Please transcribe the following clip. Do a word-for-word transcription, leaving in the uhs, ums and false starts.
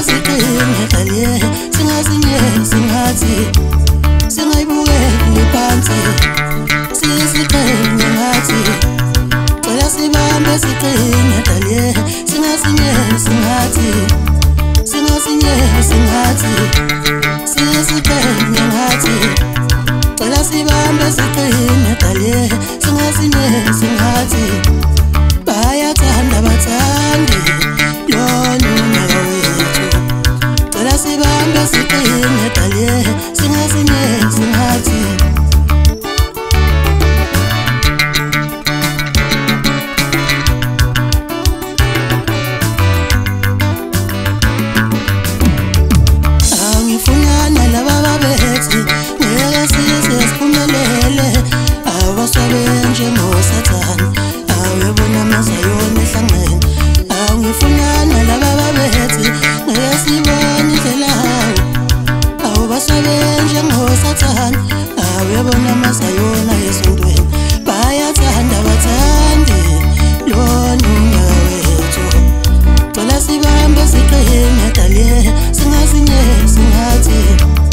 siqine daliye singasinye singathi singayibukeli phansi sisiqine ngathi cela sibambe siqine daliye singasinye singathi singasinye singathi sisiqine ngathi cela sibambe siqine daliye singasinye singathi bayathanda bathandi lona unyaka wethu cela sibambe siqine daliye singasinye singathi angifunana laba babethi ngeke size siphumelele awaswabe njengosathane awuyabona mazayona ehlangene angifunana laba babethi ngeke sibone indlela awubaswabe njengosathane awuyabona mazayona esontweni bayathanda bathandi lona unyaka wethu cela sibambe siqine daliye singasinye singathi